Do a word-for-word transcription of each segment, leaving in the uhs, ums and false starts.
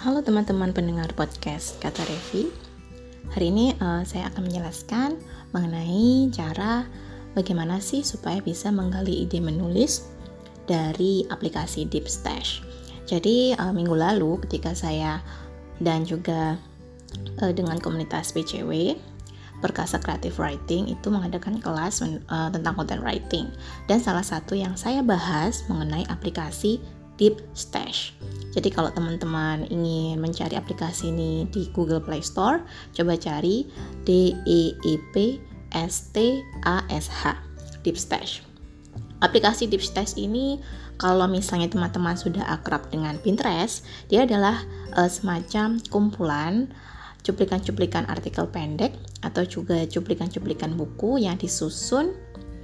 Halo teman-teman pendengar podcast Kata Revi. Hari ini uh, saya akan menjelaskan mengenai cara bagaimana sih supaya bisa menggali ide menulis dari aplikasi DeepStash. Jadi uh, minggu lalu ketika saya dan juga uh, dengan komunitas B C W Perkasa Creative Writing itu mengadakan kelas uh, tentang content writing, dan salah satu yang saya bahas mengenai aplikasi DeepStash. Jadi kalau teman-teman ingin mencari aplikasi ini di Google Play Store, coba cari D E E P S T A S H, DeepStash. Aplikasi DeepStash ini kalau misalnya teman-teman sudah akrab dengan Pinterest, dia adalah uh, semacam kumpulan cuplikan-cuplikan artikel pendek atau juga cuplikan-cuplikan buku yang disusun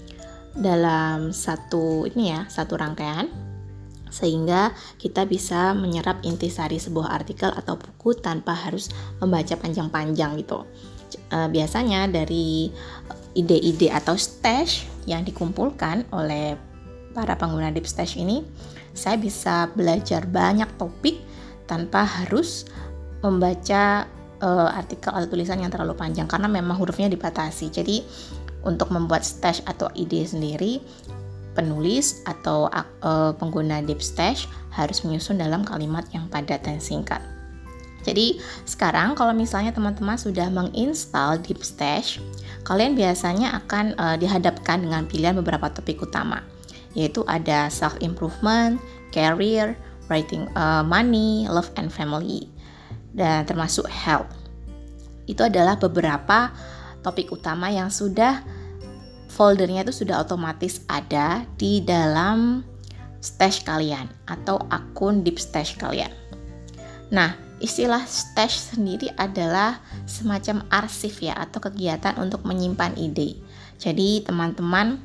dalam satu ini ya, satu rangkaian, sehingga kita bisa menyerap intisari sebuah artikel atau buku tanpa harus membaca panjang-panjang gitu. E, biasanya dari ide-ide atau stash yang dikumpulkan oleh para pengguna DeepStash ini, saya bisa belajar banyak topik tanpa harus membaca e, artikel atau tulisan yang terlalu panjang karena memang hurufnya dibatasi. Jadi untuk membuat stash atau ide sendiri, penulis atau uh, pengguna DeepStash harus menyusun dalam kalimat yang padat dan singkat. Jadi sekarang kalau misalnya teman-teman sudah menginstal DeepStash, kalian biasanya akan uh, dihadapkan dengan pilihan beberapa topik utama, yaitu ada self-improvement, career, writing, uh, money, love and family, dan termasuk health. Itu adalah beberapa topik utama yang sudah foldernya itu sudah otomatis ada di dalam stash kalian atau akun DeepStash kalian. Nah, istilah stash sendiri adalah semacam arsip ya, atau kegiatan untuk menyimpan ide. Jadi teman-teman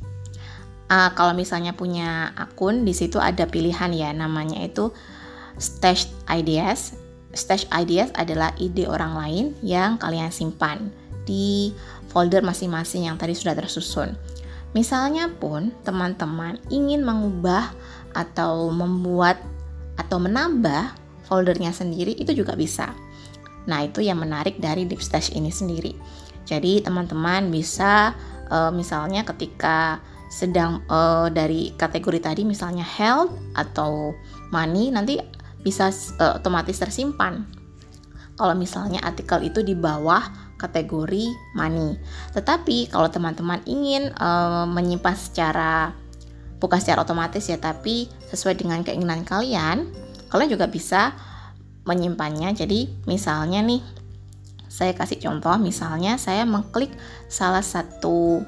uh, kalau misalnya punya akun, di situ ada pilihan ya, namanya itu stash ideas. Stash ideas adalah ide orang lain yang kalian simpan di folder masing-masing yang tadi sudah tersusun. Misalnya pun teman-teman ingin mengubah atau membuat atau menambah foldernya sendiri, itu juga bisa. Nah, itu yang menarik dari DeepStash ini sendiri. Jadi teman-teman bisa e, misalnya ketika sedang e, dari kategori tadi misalnya health atau money, nanti bisa e, otomatis tersimpan kalau misalnya artikel itu di bawah kategori money. Tetapi kalau teman-teman ingin e, menyimpan secara bukan secara otomatis ya, tapi sesuai dengan keinginan kalian, kalian juga bisa menyimpannya. Jadi misalnya nih, saya kasih contoh, misalnya saya mengklik salah satu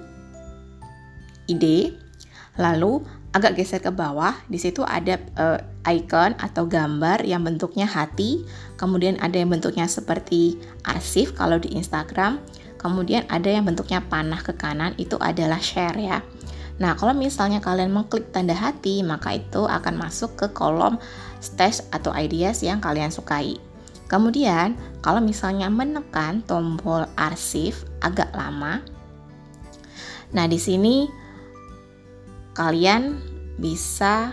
ide, lalu agak geser ke bawah, di situ ada uh, icon atau gambar yang bentuknya hati, kemudian ada yang bentuknya seperti arsip kalau di Instagram, kemudian ada yang bentuknya panah ke kanan, itu adalah share ya. Nah, kalau misalnya kalian mengklik tanda hati, maka itu akan masuk ke kolom stash atau ideas yang kalian sukai. Kemudian, kalau misalnya menekan tombol arsip agak lama, nah di sini kalian bisa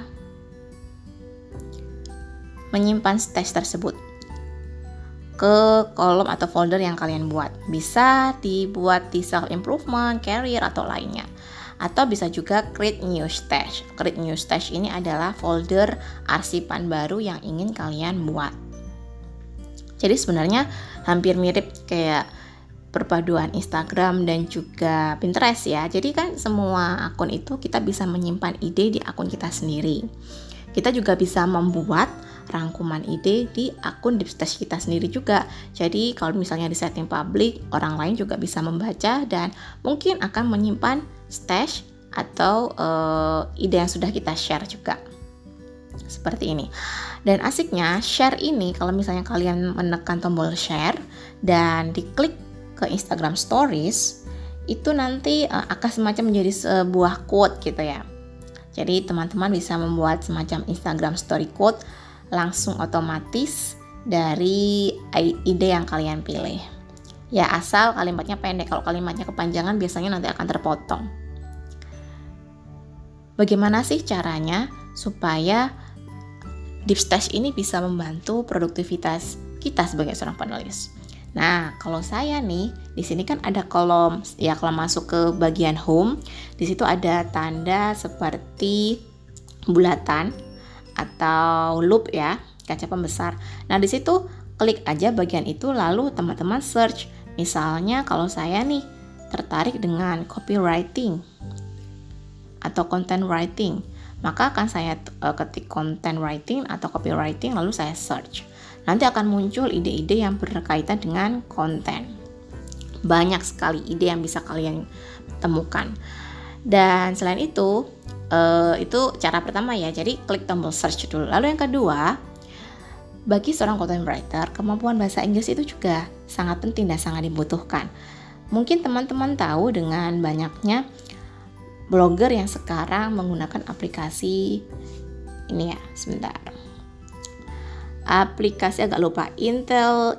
menyimpan stash tersebut ke kolom atau folder yang kalian buat. Bisa dibuat di self-improvement, career, atau lainnya. Atau bisa juga create new stash. Create new stash ini adalah folder arsipan baru yang ingin kalian buat. Jadi sebenarnya hampir mirip kayak perpaduan Instagram dan juga Pinterest ya. Jadi kan semua akun itu kita bisa menyimpan ide di akun kita sendiri. Kita juga bisa membuat rangkuman ide di akun DeepStash kita sendiri juga. Jadi kalau misalnya di setting public, orang lain juga bisa membaca dan mungkin akan menyimpan stash atau uh, ide yang sudah kita share juga. Seperti ini. Dan asiknya share ini, kalau misalnya kalian menekan tombol share dan diklik ke Instagram Stories, itu nanti uh, akan semacam menjadi sebuah quote gitu ya. Jadi teman-teman bisa membuat semacam Instagram Story quote langsung otomatis dari ide yang kalian pilih. Ya, asal kalimatnya pendek. Kalau kalimatnya kepanjangan biasanya nanti akan terpotong. Bagaimana sih caranya supaya deep stash ini bisa membantu produktivitas kita sebagai seorang penulis. Nah, kalau saya nih, di sini kan ada kolom, ya kalau masuk ke bagian home, di situ ada tanda seperti bulatan atau loop ya, kaca pembesar. Nah, di situ klik aja bagian itu, lalu teman-teman search. Misalnya kalau saya nih tertarik dengan copywriting atau content writing, maka akan saya uh, ketik content writing atau copywriting, lalu saya search. Nanti akan muncul ide-ide yang berkaitan dengan konten. Banyak sekali ide yang bisa kalian temukan. Dan selain itu, uh, itu cara pertama ya. Jadi klik tombol search dulu. Lalu yang kedua, bagi seorang content writer, kemampuan bahasa Inggris itu juga sangat penting dan sangat dibutuhkan. Mungkin teman-teman tahu dengan banyaknya blogger yang sekarang menggunakan aplikasi ini ya, sebentar. Aplikasi agak lupa, Intel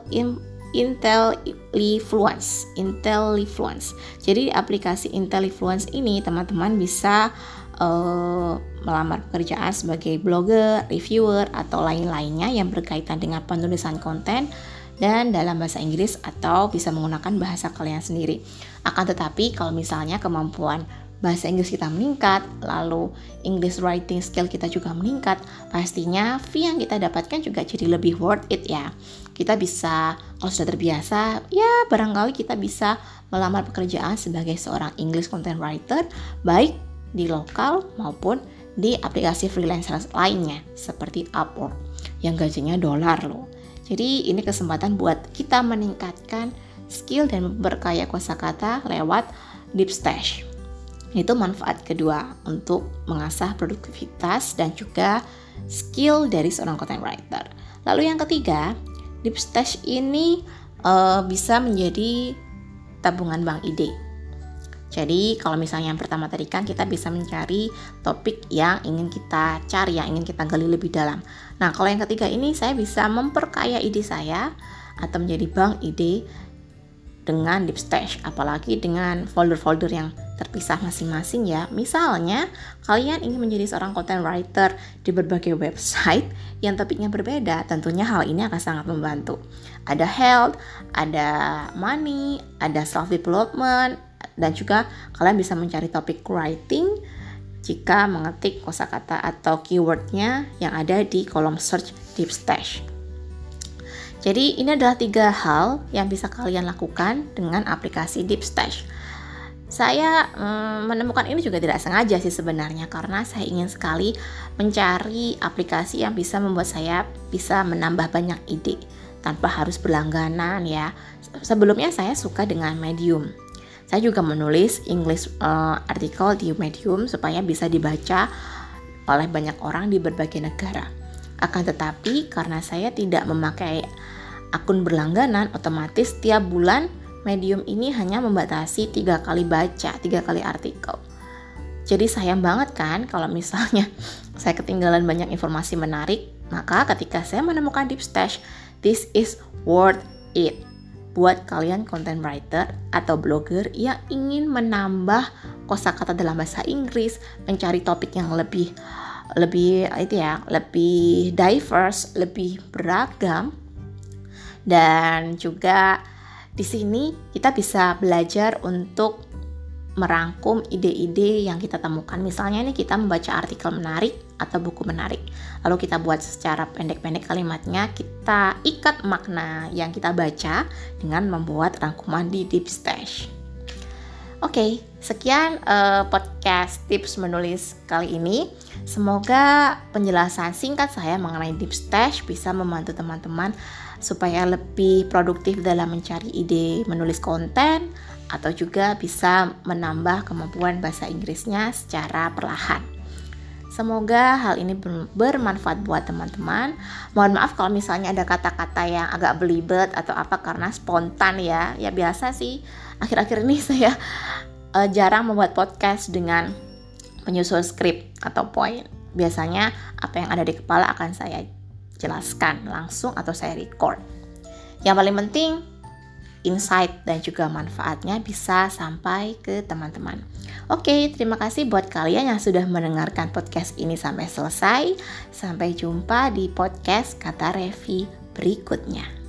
Intellifluence, Intellifluence. Jadi aplikasi Intellifluence ini teman-teman bisa uh, melamar pekerjaan sebagai blogger, reviewer atau lain-lainnya yang berkaitan dengan penulisan konten dan dalam bahasa Inggris, atau bisa menggunakan bahasa kalian sendiri. Akan tetapi kalau misalnya kemampuan bahasa Inggris kita meningkat, lalu English writing skill kita juga meningkat, pastinya fee yang kita dapatkan juga jadi lebih worth it ya. Kita bisa, kalau sudah terbiasa, ya barangkali kita bisa melamar pekerjaan sebagai seorang English content writer, baik di lokal maupun di aplikasi freelancer lainnya, seperti Upwork, yang gajinya dolar loh. Jadi ini kesempatan buat kita meningkatkan skill dan berkaya kosakata lewat deep stash. Itu manfaat kedua untuk mengasah produktivitas dan juga skill dari seorang content writer. Lalu yang ketiga, deep stash ini uh, bisa menjadi tabungan bank ide. Jadi kalau misalnya yang pertama tadi kan kita bisa mencari topik yang ingin kita cari, yang ingin kita gali lebih dalam. Nah, kalau yang ketiga ini saya bisa memperkaya ide saya atau menjadi bank ide dengan deep stash, apalagi dengan folder-folder yang terpisah masing-masing ya. Misalnya kalian ingin menjadi seorang content writer di berbagai website yang topiknya berbeda, tentunya hal ini akan sangat membantu. Ada health, ada money, ada self development, dan juga kalian bisa mencari topik writing jika mengetik kosakata atau keywordnya yang ada di kolom search deep stash. Jadi ini adalah tiga hal yang bisa kalian lakukan dengan aplikasi deep stash. Saya hmm, menemukan ini juga tidak sengaja sih sebenarnya, karena saya ingin sekali mencari aplikasi yang bisa membuat saya bisa menambah banyak ide tanpa harus berlangganan ya. Sebelumnya saya suka dengan Medium. Saya juga menulis English uh, artikel di Medium supaya bisa dibaca oleh banyak orang di berbagai negara. Akan tetapi karena saya tidak memakai akun berlangganan, otomatis tiap bulan Medium ini hanya membatasi tiga kali baca, tiga kali artikel. Jadi sayang banget kan kalau misalnya saya ketinggalan banyak informasi menarik. Maka ketika saya menemukan deep stash, this is worth it buat kalian content writer atau blogger yang ingin menambah kosakata dalam bahasa Inggris, mencari topik yang lebih lebih itu ya, lebih diverse, lebih beragam. Dan juga di sini kita bisa belajar untuk merangkum ide-ide yang kita temukan. Misalnya ini kita membaca artikel menarik atau buku menarik, lalu kita buat secara pendek-pendek kalimatnya, kita ikat makna yang kita baca dengan membuat rangkuman di deep stash. Oke, sekian uh, podcast tips menulis kali ini. Semoga penjelasan singkat saya mengenai deep stash bisa membantu teman-teman supaya lebih produktif dalam mencari ide menulis konten, atau juga bisa menambah kemampuan bahasa Inggrisnya secara perlahan. Semoga hal ini bermanfaat buat teman-teman. Mohon maaf kalau misalnya ada kata-kata yang agak belibet atau apa, karena spontan ya. Ya biasa sih, akhir-akhir ini saya uh, jarang membuat podcast dengan menyusun skrip atau poin. Biasanya apa yang ada di kepala akan saya jelaskan langsung atau saya record. Yang paling penting, insight dan juga manfaatnya bisa sampai ke teman-teman. Oke, terima kasih buat kalian yang sudah mendengarkan podcast ini sampai selesai. Sampai jumpa di podcast Kata Revi berikutnya.